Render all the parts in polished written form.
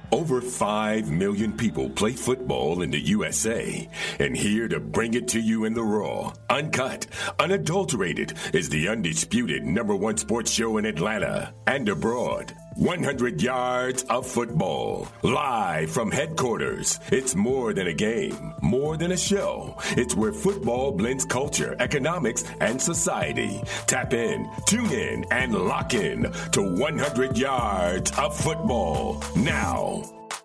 Over 5 million people play football in the USA, and here to bring it to you in the raw, uncut, unadulterated is the undisputed #1 sports show in Atlanta and abroad. 100 yards of football, live from headquarters. It's more than a game, more than a show. It's where football blends culture, economics, and society. Tap in, tune in, and lock in to 100 yards of football now.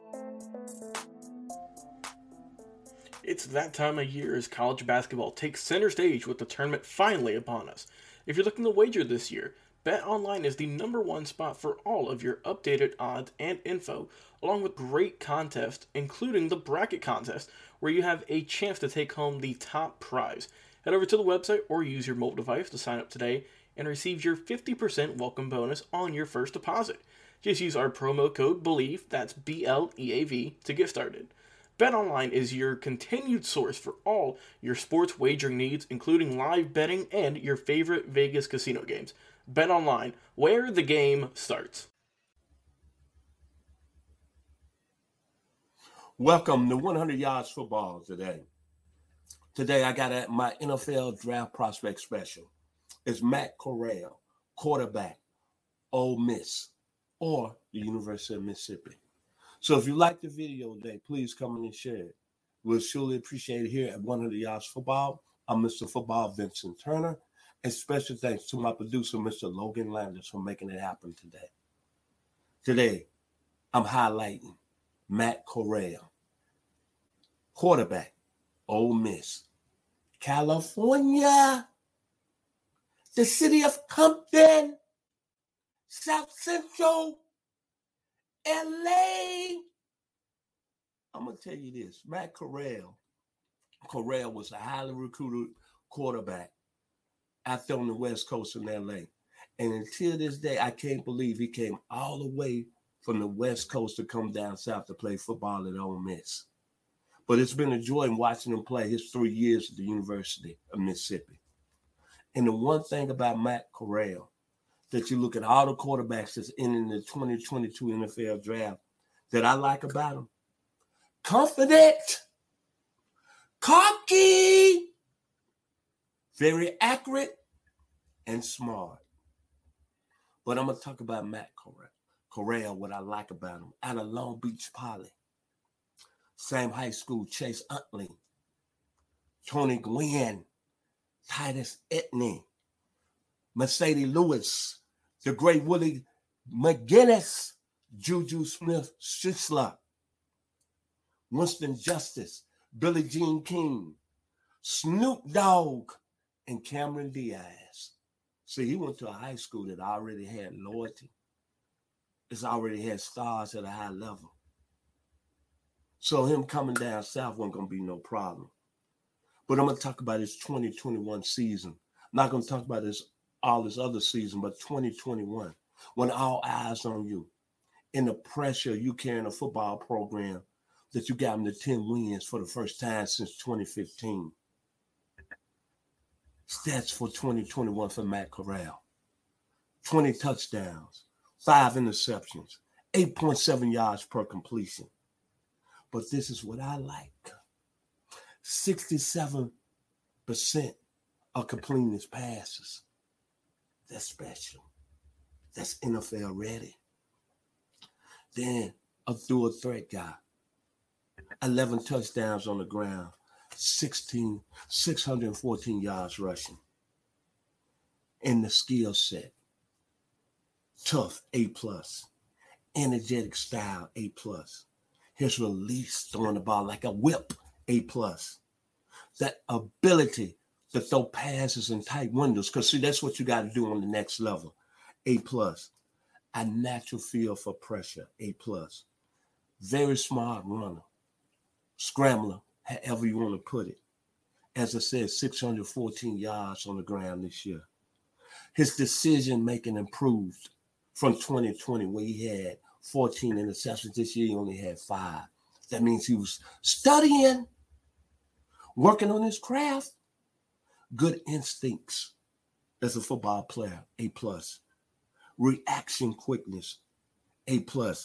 It's that time of year as college basketball takes center stage with the tournament finally upon us. If you're looking to wager this year, BetOnline is the #1 spot for all of your updated odds and info, along with great contests, including the bracket contest, where you have a chance to take home the top prize. Head over to the website or use your mobile device to sign up today and receive your 50% welcome bonus on your first deposit. Just use our promo code BELIEVE, that's BLEAV, to get started. BetOnline is your continued source for all your sports wagering needs, including live betting and your favorite Vegas casino games. BetOnline, where the game starts. Welcome to 100 Yards Football today. Today I got my NFL Draft Prospect Special. It's Matt Corral, quarterback, Ole Miss, or the University of Mississippi. So if you like the video today, please come in and share it. We'll surely appreciate it here at 100 Yards Football. I'm Mr. Football Vincent Turner. And special thanks to my producer, Mr. Logan Landers, for making it happen today. Today, I'm highlighting Matt Corral, quarterback, Ole Miss, California, the city of Compton, South Central, LA. I'm going to tell you this. Matt Corral was a highly recruited quarterback out there on the West Coast in LA. And until this day, I can't believe he came all the way from the West Coast to come down south to play football at Ole Miss. But it's been a joy watching him play his 3 years at the University of Mississippi. And the one thing about Matt Corral, that you look at all the quarterbacks that's in the 2022 NFL draft that I like about him, confident, cocky, very accurate, and smart. But I'm going to talk about Matt Corral, what I like about him. Out of Long Beach Poly. Same high school, Chase Utley, Tony Gwynn, Titus Etney, Mercedes Lewis, the great Willie McGinnis, Juju Smith-Schuster, Winston Justice, Billie Jean King, Snoop Dogg, and Cameron Diaz. See, he went to a high school that already had loyalty. It's already had stars at a high level. So him coming down south wasn't going to be no problem. But I'm going to talk about his 2021 season. I'm not going to talk about all this other season, but 2021, when all eyes on you, and the pressure you carrying a football program that you got him to 10 wins for the first time since 2015. Stats for 2021 for Matt Corral. 20 touchdowns, 5 interceptions, 8.7 yards per completion. But this is what I like. 67% of completing his passes. That's special. That's NFL ready. Then a through a threat guy. 11 touchdowns on the ground. 614 yards rushing. And the skill set. Tough, A+. Energetic style, A+. His release, throwing the ball like a whip, A+. That ability to throw passes in tight windows, because see, that's what you got to do on the next level, A+. A natural feel for pressure, A+. Very smart runner, scrambler, however you want to put it. As I said, 614 yards on the ground this year. His decision-making improved from 2020, where he had 14 interceptions. This year, he only had 5. That means he was studying, working on his craft, good instincts as a football player, A+. Reaction quickness, A+.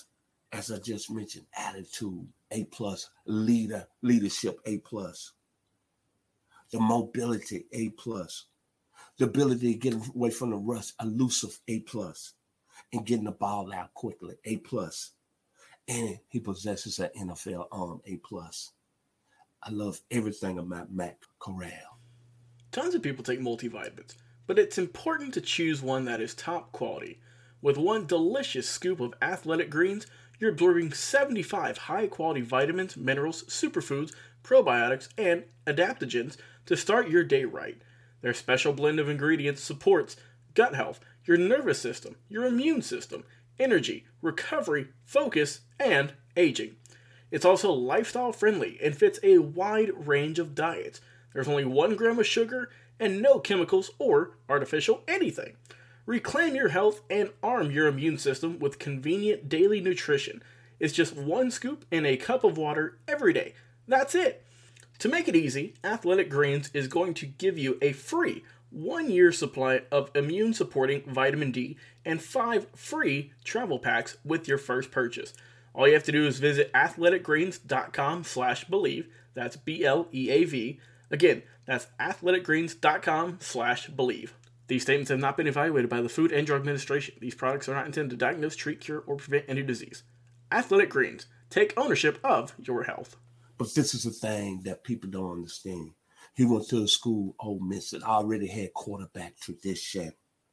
As I just mentioned, attitude, A+, leadership, A+, the mobility, A+, the ability to get away from the rush, elusive, A+, and getting the ball out quickly, A+. And he possesses an NFL arm, A+. I love everything about Matt Corral. Tons of people take multivitamins, but it's important to choose one that is top quality. With one delicious scoop of Athletic Greens, you're absorbing 75 high-quality vitamins, minerals, superfoods, probiotics, and adaptogens to start your day right. Their special blend of ingredients supports gut health, your nervous system, your immune system, energy, recovery, focus, and aging. It's also lifestyle friendly and fits a wide range of diets. There's only 1 gram of sugar and no chemicals or artificial anything. Reclaim your health and arm your immune system with convenient daily nutrition. It's just 1 scoop in a cup of water every day. That's it. To make it easy, Athletic Greens is going to give you a free 1-year supply of immune-supporting vitamin D and 5 free travel packs with your first purchase. All you have to do is visit athleticgreens.com/believe. That's BLEAV. Again, that's athleticgreens.com/believe. These statements have not been evaluated by the Food and Drug Administration. These products are not intended to diagnose, treat, cure, or prevent any disease. Athletic Greens. Take ownership of your health. But this is the thing that people don't understand. He went to a school, Ole Miss, that already had quarterback tradition.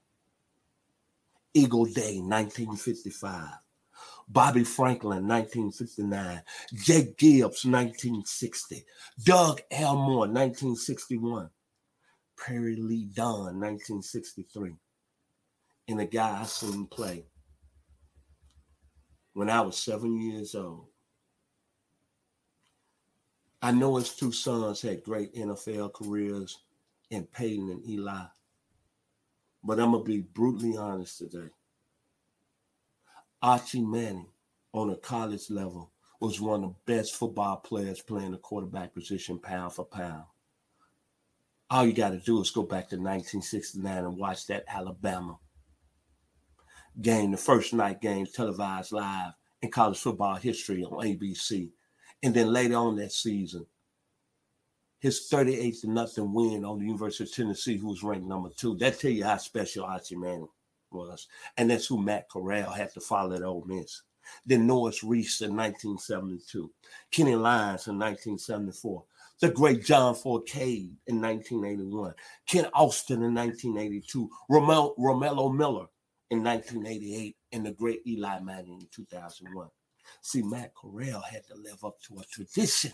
Eagle Day, 1955. Bobby Franklin, 1959. Jake Gibbs, 1960. Doug Elmore, 1961. Perry Lee Dunn, 1963. And a guy I seen play when I was 7 years old. I know his 2 sons had great NFL careers in Peyton and Eli. But I'm going to be brutally honest today. Archie Manning, on a college level, was one of the best football players playing the quarterback position pound for pound. All you got to do is go back to 1969 and watch that Alabama game, the first night game televised live in college football history on ABC. And then later on that season, his 38-0 win on the University of Tennessee, who was ranked number 2. That tell you how special Archie Manning was. And that's who Matt Corral had to follow at Ole Miss. Then Norris Reese in 1972. Kenny Lyons in 1974. The great John Forcade in 1981. Ken Austin in 1982. Romello Miller in 1988. And the great Eli Manning in 2001. See, Matt Corral had to live up to a tradition.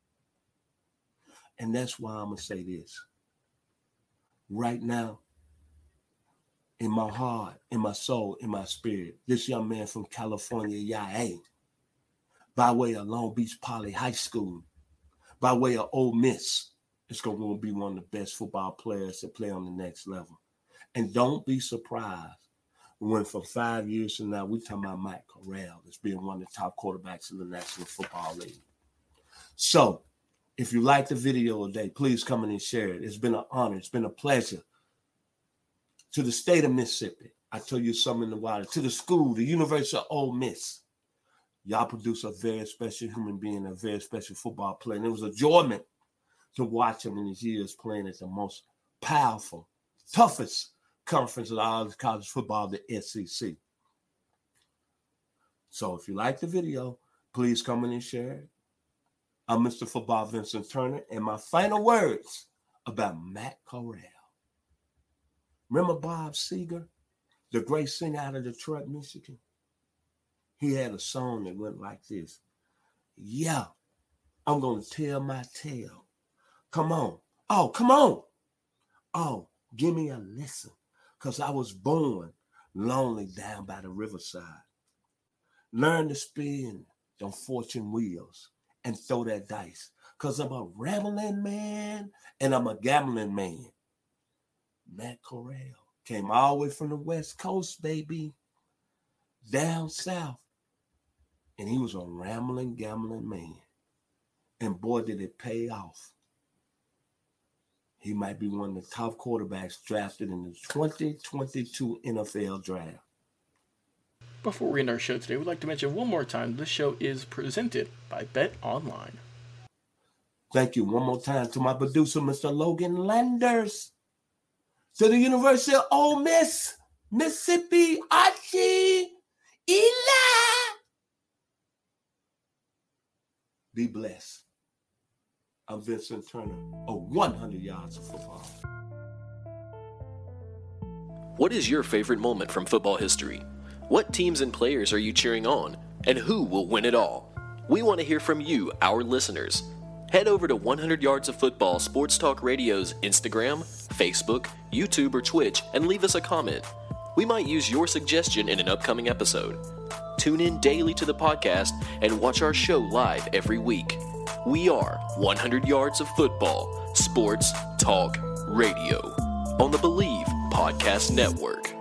And that's why I'm going to say this. Right now, in my heart, in my soul, in my spirit, this young man from California, YA, by way of Long Beach Poly High School, by way of Ole Miss, is going to be one of the best football players to play on the next level. And don't be surprised when from 5 years from now, we're talking about Matt Corral as being one of the top quarterbacks in the National Football League. So, if you like the video today, please come in and share it. It's been an honor. It's been a pleasure. To the state of Mississippi, I tell you something in the water. To the school, the University of Ole Miss, y'all produce a very special human being, a very special football player. And it was a enjoyment to watch him in his years playing at the most powerful, toughest conference of all college football, the SEC. So if you like the video, please come in and share it. I'm Mr. Football Vincent Turner, and my final words about Matt Corral. Remember Bob Seger, the great singer out of Detroit, Michigan? He had a song that went like this. Yeah, I'm going to tell my tale. Come on. Oh, come on. Oh, give me a listen, because I was born lonely down by the riverside. Learn to spin them fortune wheels and throw that dice, because I'm a rambling man and I'm a gambling man. Matt Corral came all the way from the West Coast, baby, down south, and he was a rambling, gambling man. And boy, did it pay off. He might be one of the top quarterbacks drafted in the 2022 NFL draft. Before we end our show today, we'd like to mention one more time this show is presented by Bet Online. Thank you one more time to my producer, Mr. Logan Landers. To the University of Ole Miss, Mississippi, Archie, Eli. Be blessed. I'm Vincent Turner of 100 Yards of Football. What is your favorite moment from football history? What teams and players are you cheering on? And who will win it all? We want to hear from you, our listeners. Head over to 100 Yards of Football Sports Talk Radio's Instagram, Facebook, YouTube, or Twitch and leave us a comment. We might use your suggestion in an upcoming episode. Tune in daily to the podcast and watch our show live every week. We are 100 Yards of Football Sports Talk Radio on the Believe Podcast Network.